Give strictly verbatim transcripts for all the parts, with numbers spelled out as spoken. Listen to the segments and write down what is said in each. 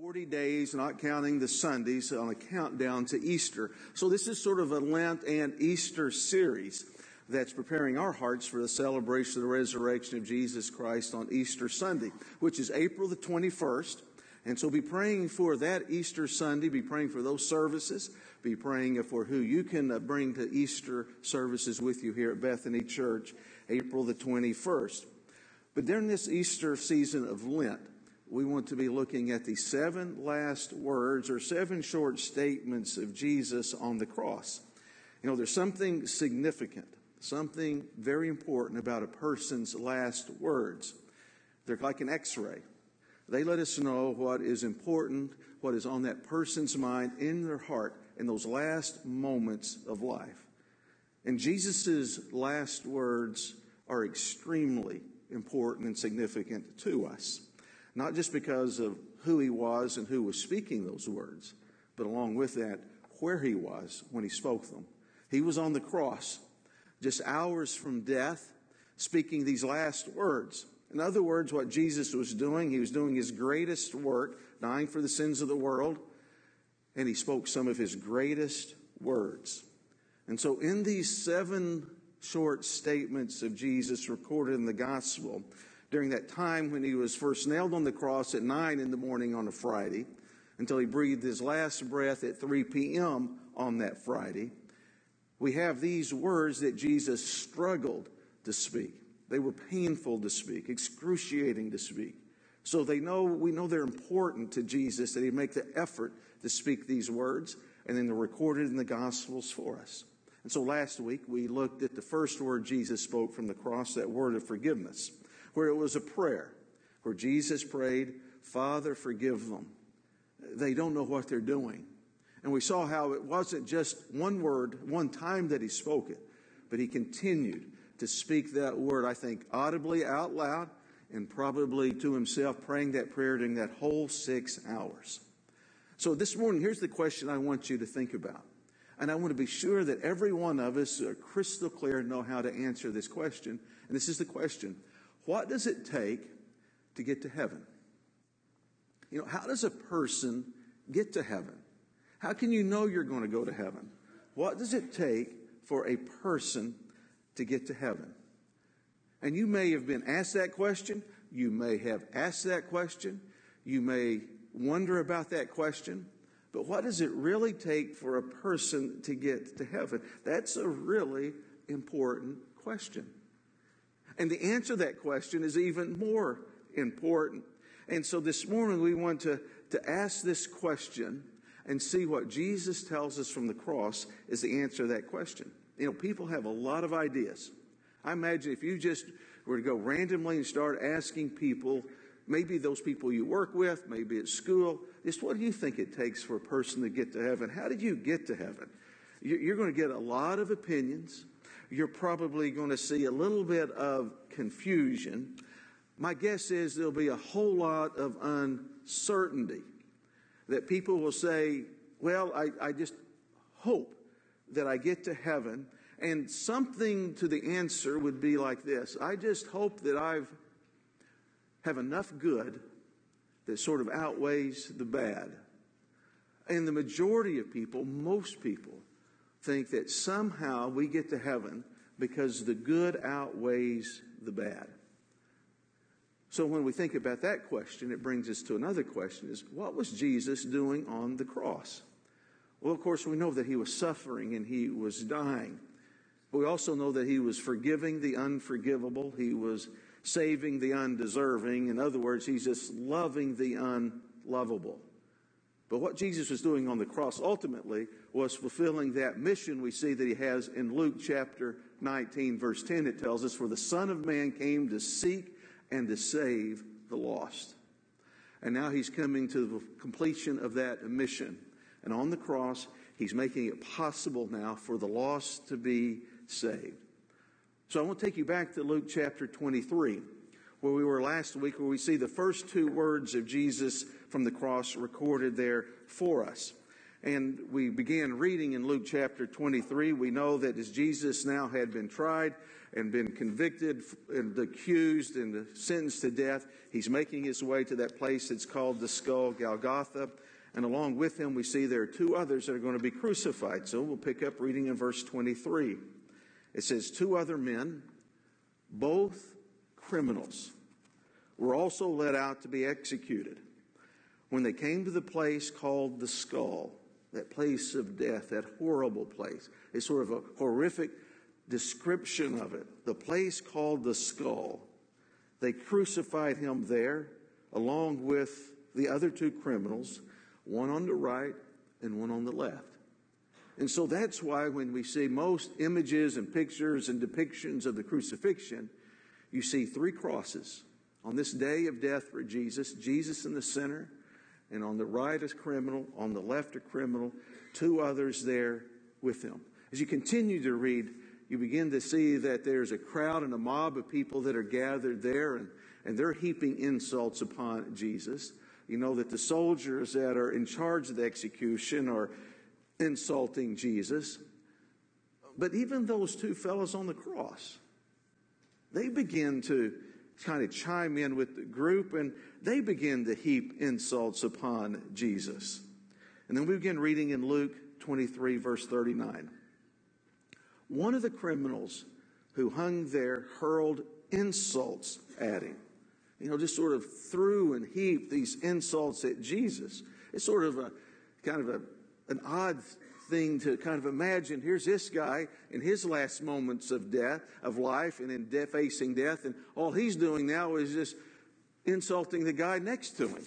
forty days, not counting the Sundays, on a countdown to Easter. So this is sort of a Lent and Easter series that's preparing our hearts for the celebration of the resurrection of Jesus Christ on Easter Sunday, which is April the twenty-first. And so be praying for that Easter Sunday, be praying for those services, be praying for who you can bring to Easter services with you here at Bethany Church, April the twenty-first. But during this Easter season of Lent, we want to be looking at the seven last words or seven short statements of Jesus on the cross. You know, there's something significant, something very important about a person's last words. They're like an x-ray. They let us know what is important, what is on that person's mind, in their heart, in those last moments of life. And Jesus' last words are extremely important and significant to us. Not just because of who he was and who was speaking those words, but along with that, where he was when he spoke them. He was on the cross, just hours from death, speaking these last words. In other words, what Jesus was doing, he was doing his greatest work, dying for the sins of the world, and he spoke some of his greatest words. And so in these seven short statements of Jesus recorded in the gospel, during that time when he was first nailed on the cross at nine in the morning on a Friday, until he breathed his last breath at three p.m. on that Friday, we have these words that Jesus struggled to speak. They were painful to speak, excruciating to speak. So they know, we know they're important to Jesus, that he'd make the effort to speak these words, and then they're recorded in the Gospels for us. And so last week we looked at the first word Jesus spoke from the cross, that word of forgiveness, where it was a prayer, where Jesus prayed, "Father, forgive them. They don't know what they're doing." And we saw how it wasn't just one word, one time that he spoke it, but he continued to speak that word, I think, audibly out loud and probably to himself, praying that prayer during that whole six hours. So this morning, here's the question I want you to think about. And I want to be sure that every one of us are crystal clear and know how to answer this question. And this is the question: what does it take to get to heaven? You know, how does a person get to heaven? How can you know you're going to go to heaven? What does it take for a person to get to heaven? And you may have been asked that question. You may have asked that question. You may wonder about that question. But what does it really take for a person to get to heaven? That's a really important question. And the answer to that question is even more important. And so this morning we want to, to ask this question and see what Jesus tells us from the cross is the answer to that question. You know, people have a lot of ideas. I imagine if you just were to go randomly and start asking people, maybe those people you work with, maybe at school, just what do you think it takes for a person to get to heaven? How did you get to heaven? You're going to get a lot of opinions. You're probably going to see a little bit of confusion. My guess is there'll be a whole lot of uncertainty. That people will say, well, I, I just hope that I get to heaven. And something to the answer would be like this: I just hope that I've have enough good that sort of outweighs the bad. And the majority of people, most people, think that somehow we get to heaven because the good outweighs the bad. So when we think about that question, it brings us to another question: is what was Jesus doing on the cross? Well, of course, we know that he was suffering and he was dying. But we also know that he was forgiving the unforgivable. He was saving the undeserving. In other words, he's just loving the unlovable. But what Jesus was doing on the cross ultimately was fulfilling that mission we see that he has in Luke chapter nineteen, verse ten. It tells us, "For the Son of Man came to seek and to save the lost." And now he's coming to the completion of that mission. And on the cross, he's making it possible now for the lost to be saved. So I want to take you back to Luke chapter twenty-three, where we were last week, where we see the first two words of Jesus from the cross recorded there for us. And we began reading in Luke chapter twenty-three. We know that as Jesus now had been tried and been convicted and accused and sentenced to death. He's making his way to that place that's called the skull, Golgotha. And along with him, we see there are two others that are going to be crucified. So we'll pick up reading in verse twenty-three. It says, two other men, both criminals, were also led out to be executed. When they came to the place called the skull, that place of death, that horrible place, it's sort of a horrific description of it. The place called the skull. They crucified him there along with the other two criminals, one on the right and one on the left. And so that's why when we see most images and pictures and depictions of the crucifixion, you see three crosses. On this day of death for Jesus, Jesus in the center, and on the right is criminal, on the left a criminal, two others there with him. As you continue to read, you begin to see that there's a crowd and a mob of people that are gathered there, and, and they're heaping insults upon Jesus. You know that the soldiers that are in charge of the execution are insulting Jesus. But even those two fellows on the cross, they begin to kind of chime in with the group, and they begin to heap insults upon Jesus. And then we begin reading in Luke twenty-three, verse thirty-nine. One of the criminals who hung there hurled insults at him. You know, just sort of threw and heaped these insults at Jesus. It's sort of a kind of a an odd thing to kind of imagine. Here's this guy in his last moments of death, of life, and in death, facing death, and all he's doing now is just insulting the guy next to him.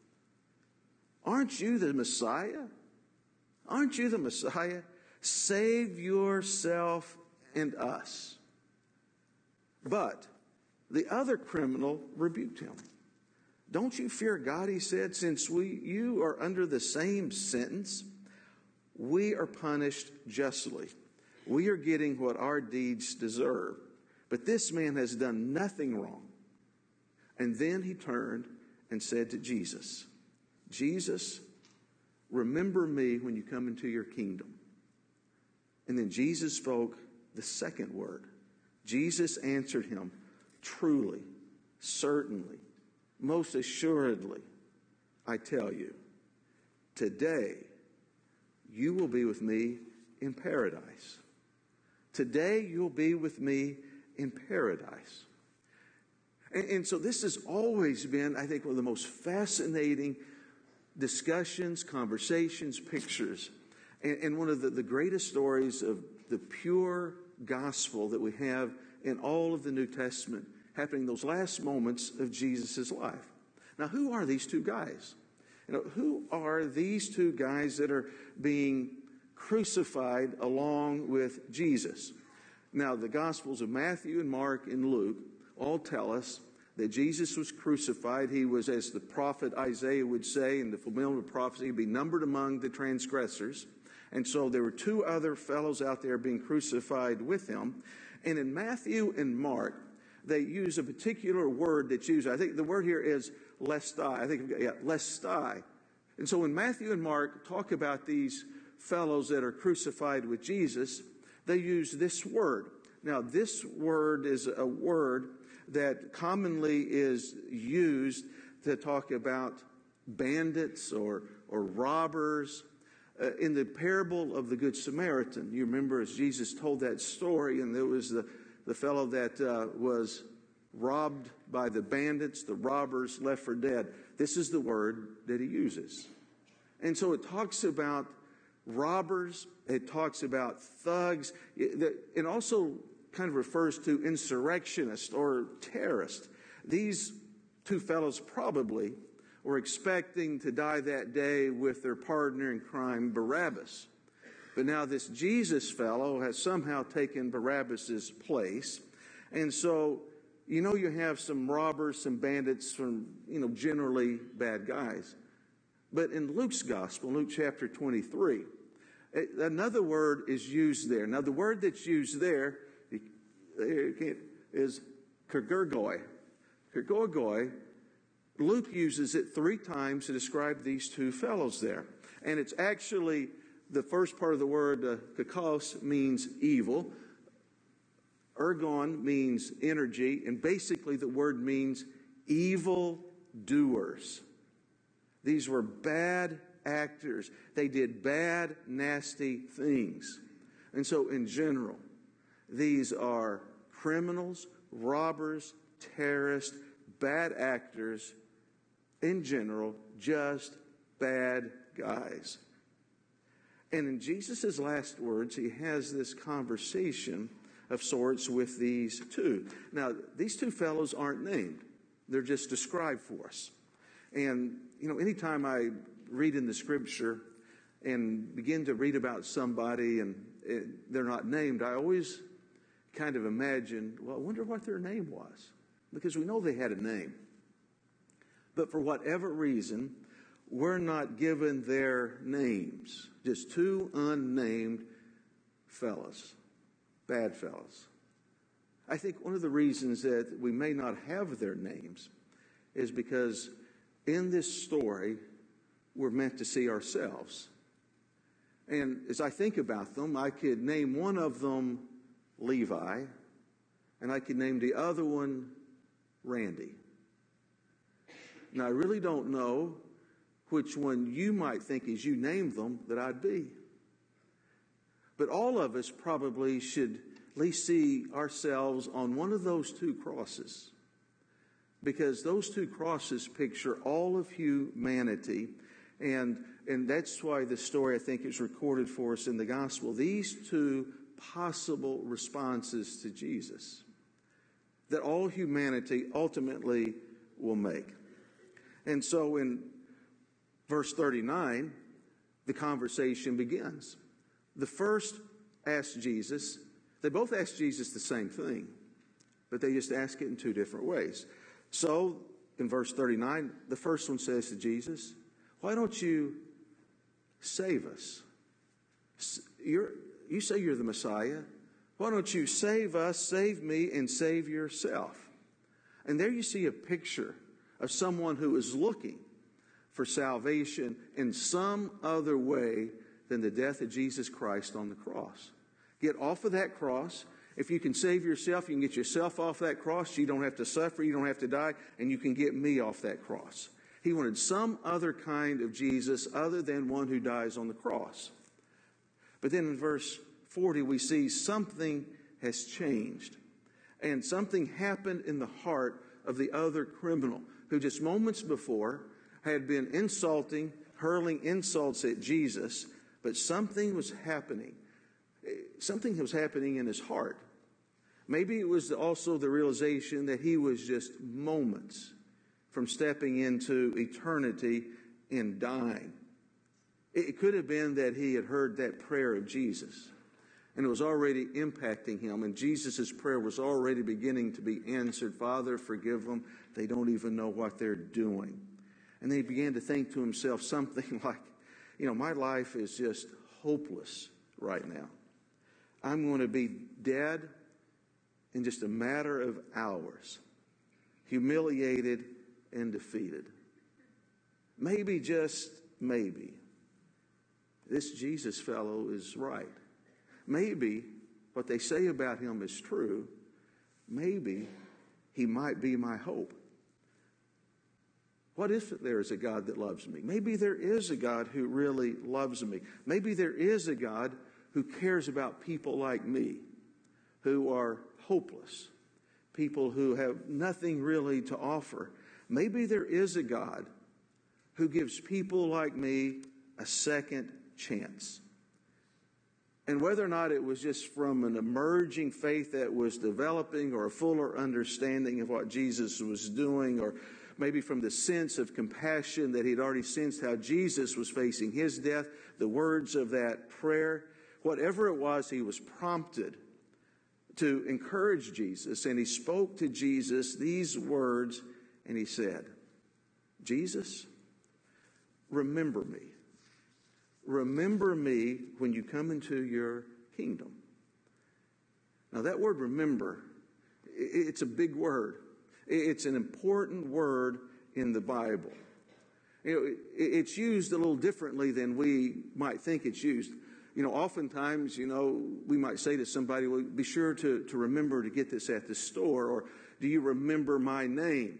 Aren't you the Messiah? Aren't you the Messiah? Save yourself and us. But the other criminal rebuked him. Don't you fear God, he said, since we you are under the same sentence? We are punished justly. We are getting what our deeds deserve. But this man has done nothing wrong. And then he turned and said to Jesus, Jesus, remember me when you come into your kingdom. And then Jesus spoke the second word. Jesus answered him, truly, certainly, most assuredly, I tell you, today you will be with me in paradise. Today you'll be with me in paradise. And, and so this has always been, I think, one of the most fascinating discussions, conversations, pictures, and, and one of the, the greatest stories of the pure gospel that we have in all of the New Testament, happening those last moments of Jesus' life. Now, who are these two guys? You know, who are these two guys that are being crucified along with Jesus? Now, the Gospels of Matthew and Mark and Luke all tell us that Jesus was crucified. He was, as the prophet Isaiah would say in the fulfillment of prophecy, he'd be numbered among the transgressors. And so there were two other fellows out there being crucified with him. And in Matthew and Mark, they use a particular word that's used. I think the word here is lestai. I think, yeah, lestai. And so when Matthew and Mark talk about these fellows that are crucified with Jesus, they use this word. Now, this word is a word that commonly is used to talk about bandits or, or robbers. Uh, in the parable of the Good Samaritan, you remember as Jesus told that story, and there was the, the fellow that uh, was robbed by the bandits, the robbers left for dead. This is the word that he uses. And so it talks about robbers, it talks about thugs, it, it also kind of refers to insurrectionists or terrorists. These two fellows probably were expecting to die that day with their partner in crime, Barabbas. But now this Jesus fellow has somehow taken Barabbas's place. And so, you know, you have some robbers, some bandits, from, you know, generally bad guys. But in Luke's gospel, Luke chapter twenty-three, another word is used there. Now, the word that's used there is kergorgoi. Kergorgoi, Luke uses it three times to describe these two fellows there. And it's actually, the first part of the word, uh, kakos, means evil. Ergon means energy, and basically the word means evil doers. These were bad actors. They did bad, nasty things. And so in general, these are criminals, robbers, terrorists, bad actors, in general, just bad guys. And in Jesus' last words, he has this conversation of sorts with these two. Now, these two fellows aren't named. They're just described for us. And, you know, anytime I read in the scripture and begin to read about somebody and it, they're not named, I always kind of imagine, well, I wonder what their name was. Because we know they had a name. But for whatever reason, we're not given their names. Just two unnamed fellas, bad fellas. I think one of the reasons that we may not have their names is because in this story, we're meant to see ourselves. And as I think about them, I could name one of them Levi, and I could name the other one Randy. Now, I really don't know which one you might think as you named them that I'd be. But all of us probably should at least see ourselves on one of those two crosses, because those two crosses picture all of humanity, and and that's why the story, I think, is recorded for us in the gospel. These two possible responses to Jesus that all humanity ultimately will make. And so in verse thirty-nine, the conversation begins. The first asked Jesus, they both asked Jesus the same thing, but they just ask it in two different ways. So in verse thirty-nine, the first one says to Jesus, why don't you save us? You're, you say you're the Messiah. Why don't you save us, save me, and save yourself? And there you see a picture of someone who is looking for salvation in some other way than the death of Jesus Christ on the cross. Get off of that cross. If you can save yourself, you can get yourself off that cross. You don't have to suffer. You don't have to die. And you can get me off that cross. He wanted some other kind of Jesus other than one who dies on the cross. But then in verse forty, we see something has changed. And something happened in the heart of the other criminal who just moments before had been insulting, hurling insults at Jesus. But something was happening. Something was happening in his heart. Maybe it was also the realization that he was just moments from stepping into eternity and dying. It could have been that he had heard that prayer of Jesus, and it was already impacting him, and Jesus' prayer was already beginning to be answered. Father, forgive them. They don't even know what they're doing. And then he began to think to himself something like, you know, my life is just hopeless right now. I'm going to be dead in just a matter of hours, humiliated and defeated. Maybe, just maybe, this Jesus fellow is right. Maybe what they say about him is true. Maybe he might be my hope. What if there is a God that loves me? Maybe there is a God who really loves me. Maybe there is a God who cares about people like me, who are hopeless, people who have nothing really to offer. Maybe there is a God who gives people like me a second chance. And whether or not it was just from an emerging faith that was developing, or a fuller understanding of what Jesus was doing, or maybe from the sense of compassion that he'd already sensed how Jesus was facing his death, the words of that prayer, whatever it was, he was prompted to encourage Jesus. And he spoke to Jesus these words, and he said, Jesus, remember me. Remember me when you come into your kingdom. Now that word remember, it's a big word. It's an important word in the Bible. You know, it's used a little differently than we might think it's used. You know, oftentimes, you know, we might say to somebody, well, be sure to, to remember to get this at the store, or do you remember my name?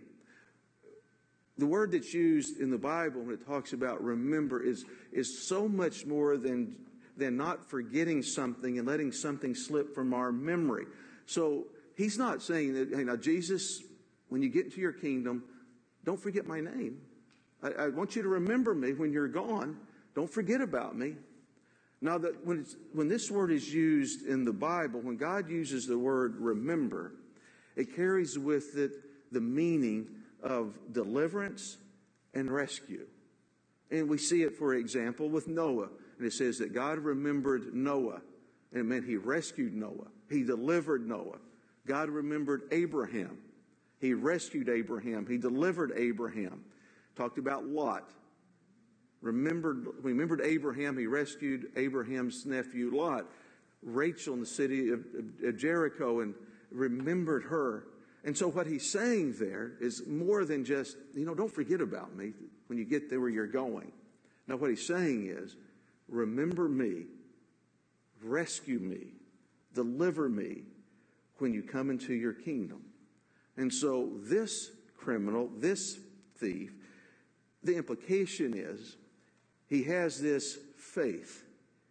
The word that's used in the Bible when it talks about remember is, is so much more than, than not forgetting something and letting something slip from our memory. So he's not saying that, hey, now, Jesus, when you get into your kingdom, don't forget my name. I, I want you to remember me when you're gone. Don't forget about me. Now, that when, it's, when this word is used in the Bible, when God uses the word remember, it carries with it the meaning of deliverance and rescue. And we see it, for example, with Noah. And it says that God remembered Noah. And it meant he rescued Noah. He delivered Noah. God remembered Abraham. He rescued Abraham. He delivered Abraham. Talked about Lot. Remembered, remembered Abraham. He rescued Abraham's nephew Lot. Rachel in the city of, of Jericho and remembered her. And so what he's saying there is more than just, you know, don't forget about me when you get there where you're going. Now what he's saying is, remember me, rescue me, deliver me when you come into your kingdom. And so this criminal, this thief, the implication is he has this faith,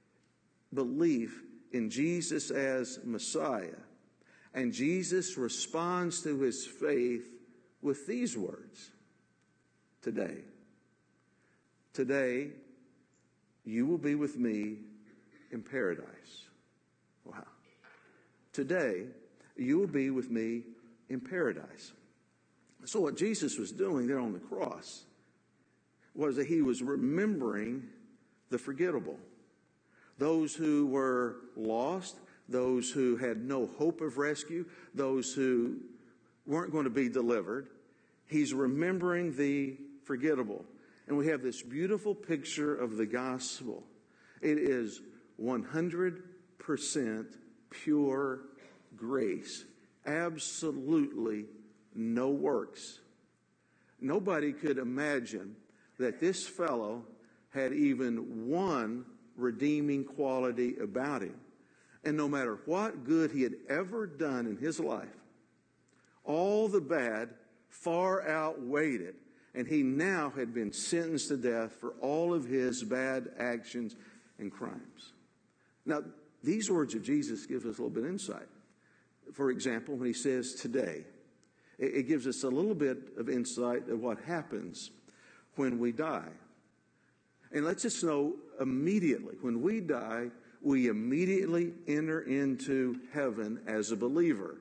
belief in Jesus as Messiah. And Jesus responds to his faith with these words. Today, today, you will be with me in paradise. Wow. Today, you will be with me in paradise. So what Jesus was doing there on the cross was that he was remembering the forgettable. Those who were lost, those who had no hope of rescue, those who weren't going to be delivered. He's remembering the forgettable. And we have this beautiful picture of the gospel. It is one hundred percent pure grace. Absolutely no works. Nobody could imagine that this fellow had even one redeeming quality about him. And no matter what good he had ever done in his life, all the bad far outweighed it. And he now had been sentenced to death for all of his bad actions and crimes. Now, these words of Jesus give us a little bit of insight. For example, when he says today, it gives us a little bit of insight of what happens when we die. And let's just know immediately, when we die, we immediately enter into heaven as a believer.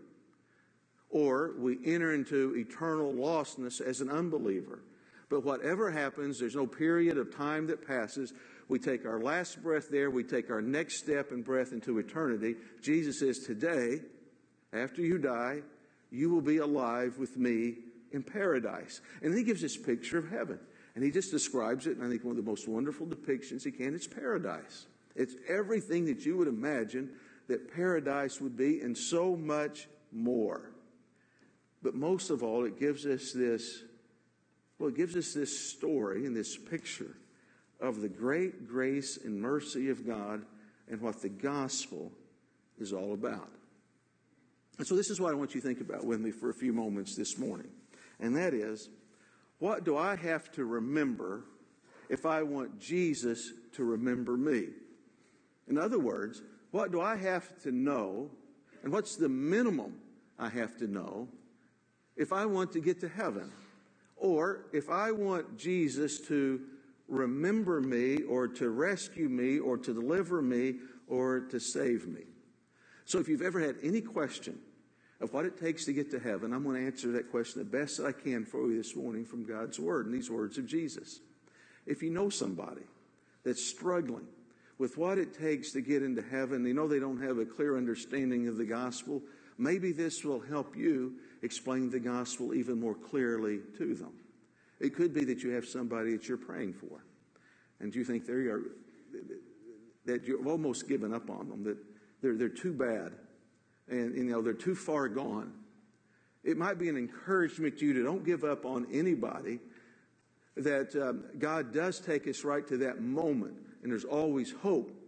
Or we enter into eternal lostness as an unbeliever. But whatever happens, there's no period of time that passes. We take our last breath there. We take our next step and breath into eternity. Jesus says, today, after you die, you will be alive with me in paradise. And he gives this picture of heaven. And he just describes it, and I think one of the most wonderful depictions he can. It's paradise. It's everything that you would imagine that paradise would be, and so much more. But most of all, it gives us this, well, it gives us this story and this picture of the great grace and mercy of God and what the gospel is all about. And so this is what I want you to think about with me for a few moments this morning. And that is, what do I have to remember if I want Jesus to remember me? In other words, what do I have to know, and what's the minimum I have to know if I want to get to heaven? Or if I want Jesus to remember me, or to rescue me, or to deliver me, or to save me? So if you've ever had any question of what it takes to get to heaven, I'm going to answer that question the best that I can for you this morning from God's Word and these words of Jesus. If you know somebody that's struggling with what it takes to get into heaven, they know they don't have a clear understanding of the gospel, maybe this will help you explain the gospel even more clearly to them. It could be that you have somebody that you're praying for, and you think they are, that you've almost given up on them, that they're, they're too bad, and you know they're too far gone. It might be an encouragement to you to don't give up on anybody, that um, God does take us right to that moment, and there's always hope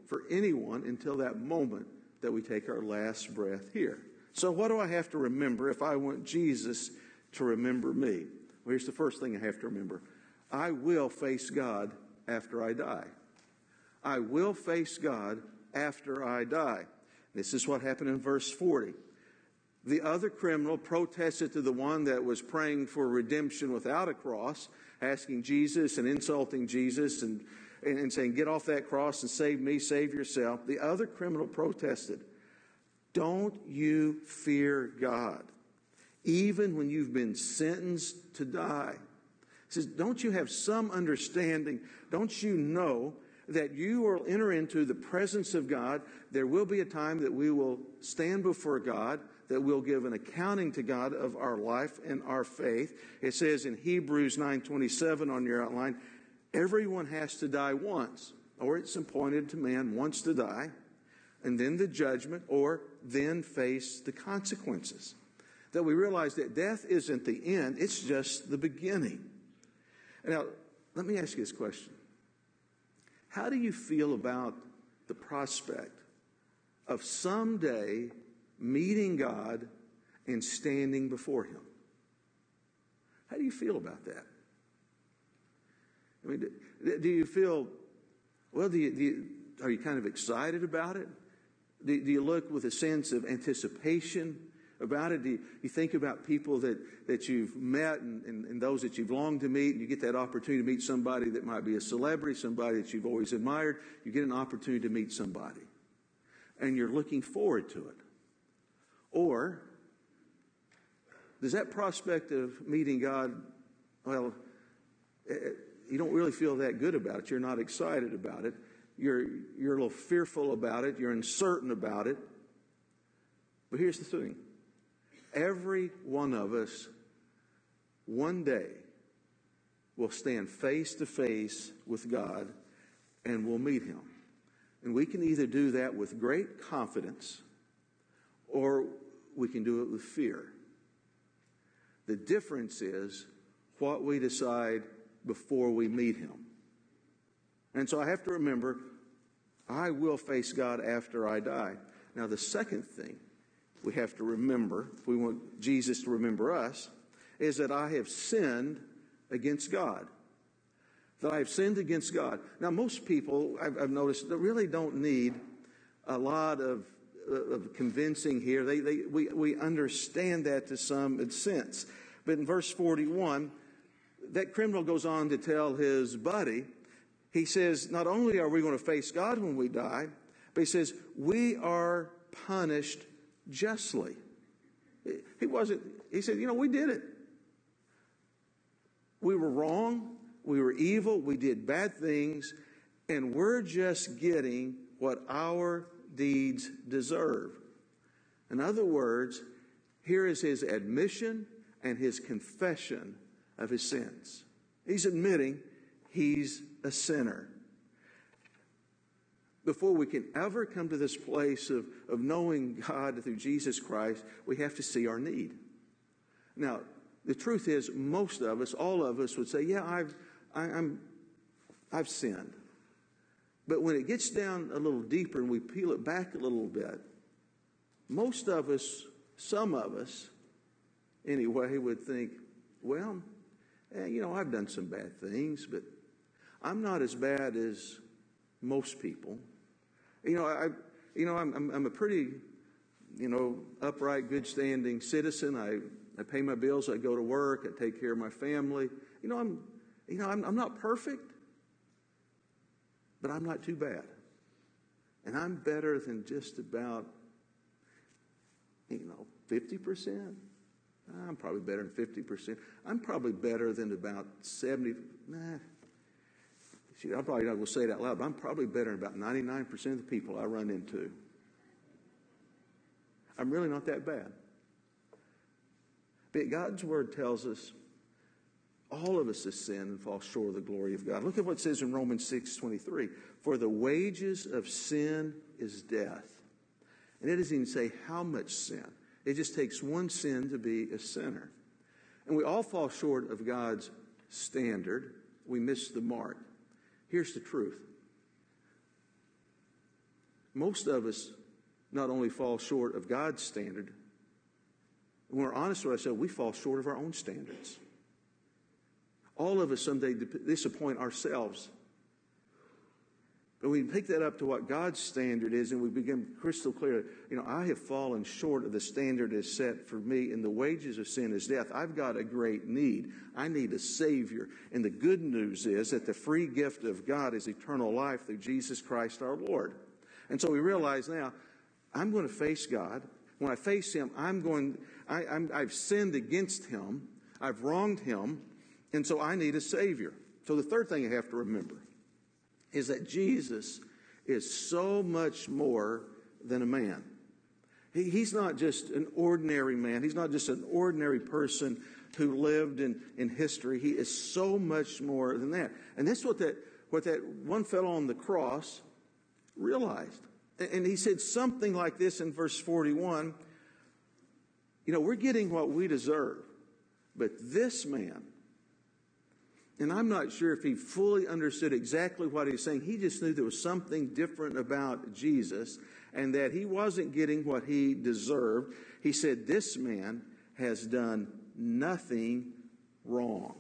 for anyone until that moment that we take our last breath here. So what do I have to remember if I want Jesus to remember me? Well, here's the first thing I have to remember. I will face God after I die. I will face God after I die. This is what happened in verse forty. The other criminal protested to the one that was praying for redemption without a cross, asking Jesus and insulting Jesus and, and, and saying, get off that cross and save me, save yourself. The other criminal protested, don't you fear God, even when you've been sentenced to die? He says, don't you have some understanding? Don't you know that you will enter into the presence of God? There will be a time that we will stand before God, that we'll give an accounting to God of our life and our faith. It says in Hebrews nine twenty-seven on your outline, everyone has to die once, or it's appointed to man once to die, and then the judgment, or then face the consequences. That we realize that death isn't the end, it's just the beginning. Now, let me ask you this question. How do you feel about the prospect of someday meeting God and standing before Him? How do you feel about that? I mean, do, do you feel, well, do you, do you, are you kind of excited about it? Do, do you look with a sense of anticipation about it? Do you, you think about people that, that you've met and, and, and those that you've longed to meet, and you get that opportunity to meet somebody that might be a celebrity, somebody that you've always admired. You get an opportunity to meet somebody, and you're looking forward to it. Or does that prospect of meeting God, well, you don't really feel that good about it. You're not excited about it. You're, you're a little fearful about it. You're uncertain about it. But here's the thing. Every one of us, one day, will stand face to face with God and we'll meet Him. And we can either do that with great confidence or we can do it with fear. The difference is what we decide before we meet Him. And so I have to remember, I will face God after I die. Now, the second thing we have to remember, if we want Jesus to remember us, is that I have sinned against God. That I have sinned against God. Now, most people, I've, I've noticed, they really don't need a lot of, of convincing here. They, they, we, we understand that to some sense. But in verse forty-one, that criminal goes on to tell his buddy, he says, not only are we going to face God when we die, but he says, we are punished justly. He wasn't, he said, you know, we did it. We were wrong. We were evil. We did bad things. And we're just getting what our deeds deserve. In other words, here is his admission and his confession of his sins. He's admitting he's a sinner. Before we can ever come to this place of, of knowing God through Jesus Christ, we have to see our need. Now, the truth is, most of us, all of us would say, yeah, I've, I, I'm, I've sinned. But when it gets down a little deeper and we peel it back a little bit, most of us, some of us, anyway, would think, well, eh, you know, I've done some bad things, but I'm not as bad as most people. You know, I, you know, I'm, I'm a pretty, you know, upright, good-standing citizen. I, I pay my bills. I go to work. I take care of my family. You know, I'm, you know, I'm, I'm not perfect, but I'm not too bad, and I'm better than just about, you know, fifty percent. I'm probably better than fifty percent. I'm probably better than about seventy. Nah. I'm probably not going to say it out loud, but I'm probably better than about ninety-nine percent of the people I run into. I'm really not that bad. But God's Word tells us all of us have sinned and fall short of the glory of God. Look at what it says in Romans six twenty-three. For the wages of sin is death. And it doesn't even say how much sin. It just takes one sin to be a sinner. And we all fall short of God's standard. We miss the mark. Here's the truth. most of us not only fall short of God's standard, when we're honest with ourselves, we fall short of our own standards. All of us someday disappoint ourselves. But we pick that up to what God's standard is, and we become crystal clear. You know, I have fallen short of the standard that's set for me, and the wages of sin is death. I've got a great need. I need a Savior. And the good news is that the free gift of God is eternal life through Jesus Christ our Lord. And so we realize now, I'm going to face God. When I face Him, I'm going, I, I'm, I've sinned against Him. I've wronged Him. And so I need a Savior. So the third thing I have to remember is that Jesus is so much more than a man. He, he's not just an ordinary man. He's not just an ordinary person who lived in, in history. He is so much more than that. And that's what that, what that one fellow on the cross realized. And, and he said something like this in verse forty-one. You know, we're getting what we deserve. But this man, and I'm not sure if he fully understood exactly what he was saying. He just knew there was something different about Jesus and that he wasn't getting what he deserved. He said, this man has done nothing wrong.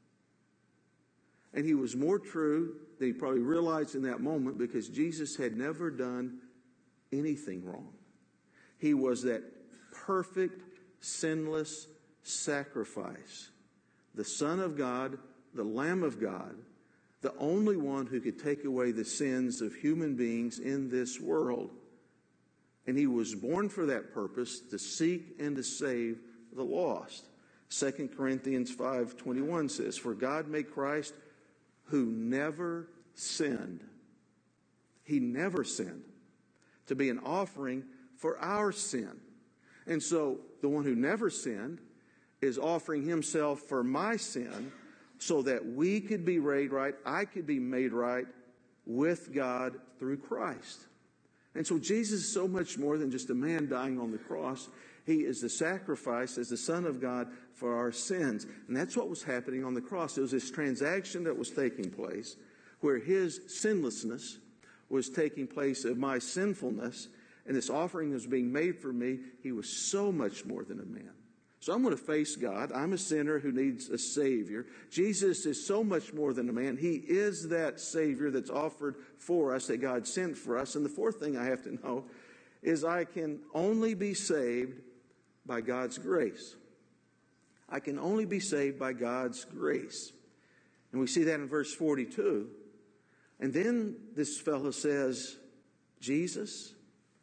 And he was more true than he probably realized in that moment, because Jesus had never done anything wrong. He was that perfect, sinless sacrifice. The Son of God, the Lamb of God, the only one who could take away the sins of human beings in this world. And he was born for that purpose, to seek and to save the lost. Second Corinthians five twenty-one says, for God made Christ, who never sinned, he never sinned, to be an offering for our sin. And so the one who never sinned is offering himself for my sin, so that we could be made right, I could be made right with God through Christ. And so Jesus is so much more than just a man dying on the cross. He is the sacrifice as the Son of God for our sins. And that's what was happening on the cross. It was this transaction that was taking place where his sinlessness was taking place of my sinfulness, and this offering was being made for me. He was so much more than a man. So I'm going to face God. I'm a sinner who needs a Savior. Jesus is so much more than a man. He is that Savior that's offered for us, that God sent for us. And the fourth thing I have to know is I can only be saved by God's grace. I can only be saved by God's grace. And we see that in verse forty-two. And then this fellow says, Jesus,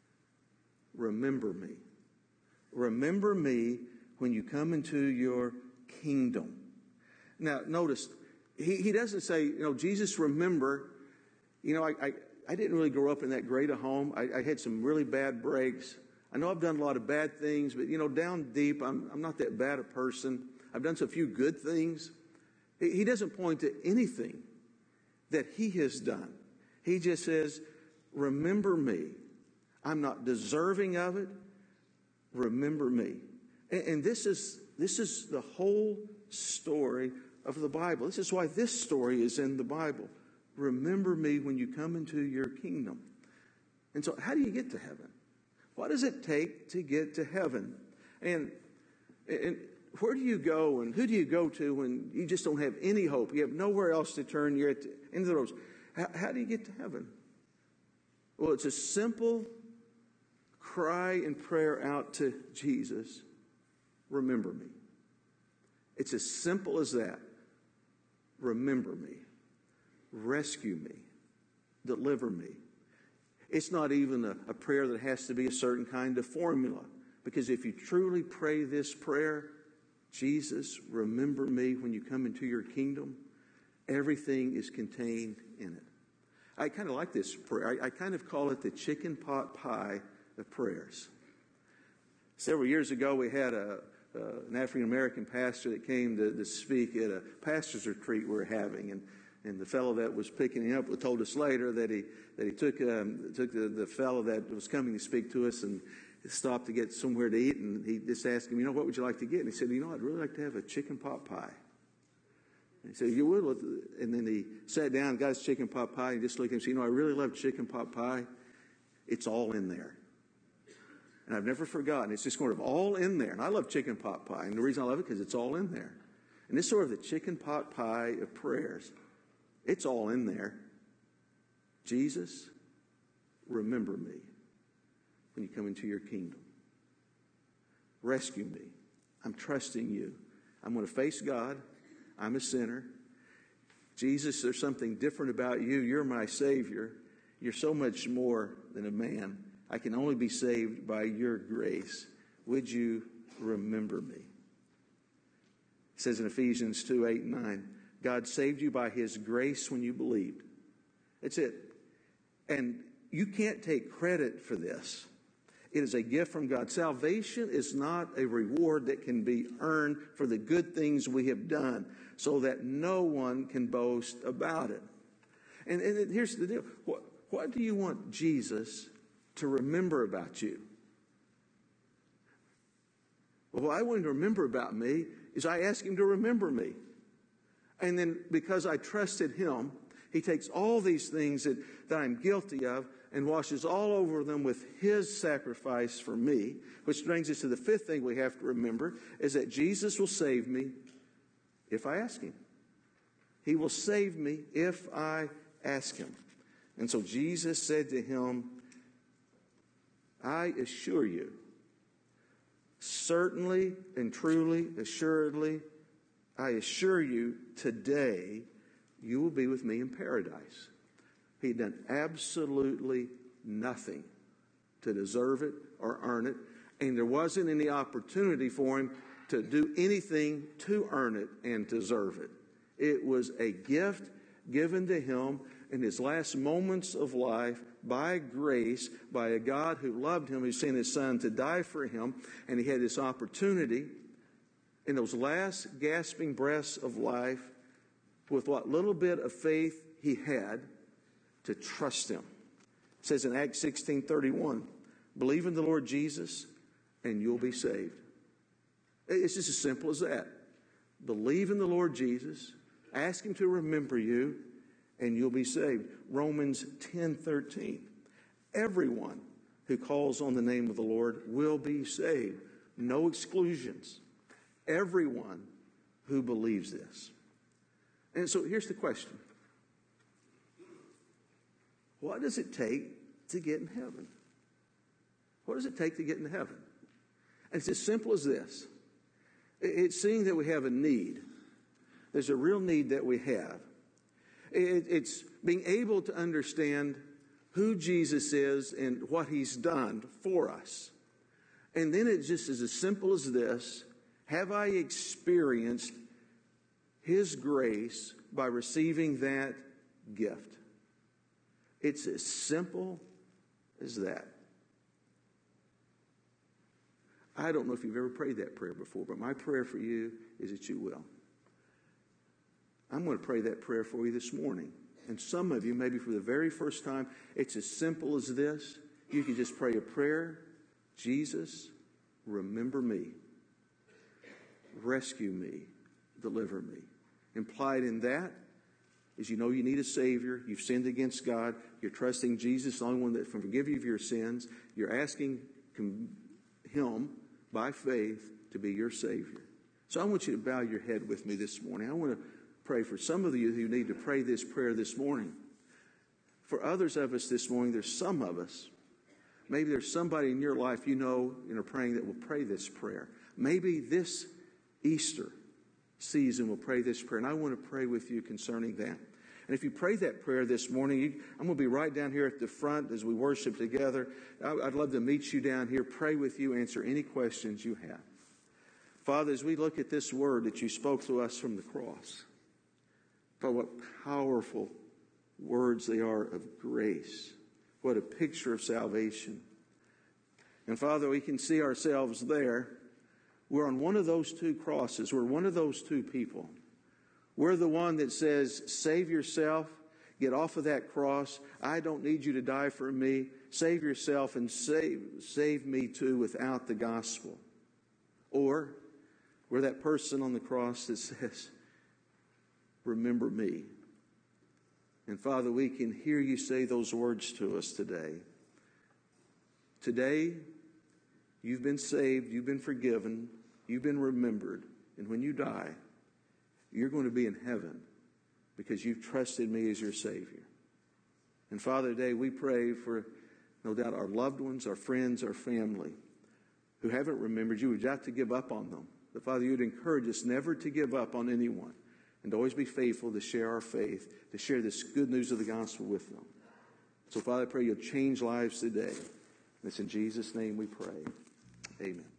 remember me. Remember me when you come into your kingdom. Now, notice, he, he doesn't say, you know, Jesus, remember, you know, I, I, I didn't really grow up in that great a home. I, I had some really bad breaks. I know I've done a lot of bad things, but, you know, down deep, I'm, I'm not that bad a person. I've done so few good things. He, he doesn't point to anything that he has done. He just says, remember me. I'm not deserving of it. Remember me. And this is this is the whole story of the Bible. This is why this story is in the Bible. Remember me when you come into your kingdom. And so how do you get to heaven? What does it take to get to heaven? And, and where do you go and who do you go to when you just don't have any hope? You have nowhere else to turn. You're at the end of the road. How, how do you get to heaven? Well, it's a simple cry and prayer out to Jesus. Remember me. It's as simple as that. Remember me. Rescue me. Deliver me. It's not even a, a prayer that has to be a certain kind of formula. Because if you truly pray this prayer, Jesus, remember me when you come into your kingdom, everything is contained in it. I kind of like this prayer. I, I kind of call it the chicken pot pie of prayers. Several years ago, we had a Uh, an African-American pastor that came to, to speak at a pastor's retreat we were having. And, and the fellow that was picking him up told us later that he that he took um, took the, the fellow that was coming to speak to us and stopped to get somewhere to eat. And he just asked him, you know, what would you like to get? And he said, you know, I'd really like to have a chicken pot pie. And he said, you would? And then he sat down and got his chicken pot pie and just looked at him and said, you know, I really love chicken pot pie. It's all in there. And I've never forgotten. It's just sort of all in there. And I love chicken pot pie. And the reason I love it is because it's all in there. And it's sort of the chicken pot pie of prayers. It's all in there. Jesus, remember me when you come into your kingdom. Rescue me. I'm trusting you. I'm going to face God. I'm a sinner. Jesus, there's something different about you. You're my Savior. You're so much more than a man. I can only be saved by your grace. Would you remember me? It says in Ephesians two, eight, and nine, God saved you by his grace when you believed. That's it. And you can't take credit for this. It is a gift from God. Salvation is not a reward that can be earned for the good things we have done, so that no one can boast about it. And, and here's the deal. What, what do you want Jesus to remember about you? Well, what I want him to remember about me is I ask him to remember me. And then because I trusted him, he takes all these things that, that I'm guilty of and washes all over them with his sacrifice for me, which brings us to the fifth thing we have to remember, is that Jesus will save me if I ask him. He will save me if I ask him. And so Jesus said to him, I assure you, certainly and truly, assuredly, I assure you, today you will be with me in paradise. He'd done absolutely nothing to deserve it or earn it, and there wasn't any opportunity for him to do anything to earn it and deserve it. It was a gift given to him in his last moments of life by grace, by a God who loved him, who sent his son to die for him, and he had this opportunity in those last gasping breaths of life, with what little bit of faith he had, to trust him. It says in Acts sixteen thirty-one, believe in the Lord Jesus and you'll be saved. It's just as simple as that. Believe in the Lord Jesus, ask him to remember you, and you'll be saved. Romans ten thirteen, everyone who calls on the name of the Lord will be saved. No exclusions. Everyone who believes this. And so here's the question. What does it take to get in heaven? What does it take to get into heaven? And it's as simple as this. It's seeing that we have a need. There's a real need that we have. It's being able to understand who Jesus is and what he's done for us. And then it just is as simple as this. Have I experienced his grace by receiving that gift? It's as simple as that. I don't know if you've ever prayed that prayer before, but my prayer for you is that you will. I'm going to pray that prayer for you this morning. And some of you, maybe for the very first time, it's as simple as this. You can just pray a prayer. Jesus, remember me. Rescue me. Deliver me. Implied in that is you know you need a Savior. You've sinned against God. You're trusting Jesus, the only one that can forgive you of your sins. You're asking him by faith to be your Savior. So I want you to bow your head with me this morning. I want to pray for some of you who need to pray this prayer this morning. For others of us this morning, there's some of us. Maybe there's somebody in your life you know and are praying that will pray this prayer. Maybe this Easter season will pray this prayer. And I want to pray with you concerning that. And if you pray that prayer this morning, you, I'm going to be right down here at the front as we worship together. I, I'd love to meet you down here, pray with you, answer any questions you have. Father, as we look at this word that you spoke to us from the cross, Father, what powerful words they are of grace. What a picture of salvation. And Father, we can see ourselves there. We're on one of those two crosses. We're one of those two people. We're the one that says, save yourself, get off of that cross. I don't need you to die for me. Save yourself and save, save me too without the gospel. Or we're that person on the cross that says, remember me. And Father, we can hear you say those words to us today. Today, you've been saved, you've been forgiven, you've been remembered. And when you die, you're going to be in heaven because you've trusted me as your Savior. And Father, today we pray for, no doubt, our loved ones, our friends, our family who haven't remembered you. We've got to give up on them. But Father, you'd encourage us never to give up on anyone and to always be faithful to share our faith, to share this good news of the gospel with them. So Father, I pray you'll change lives today. And it's in Jesus' name we pray. Amen.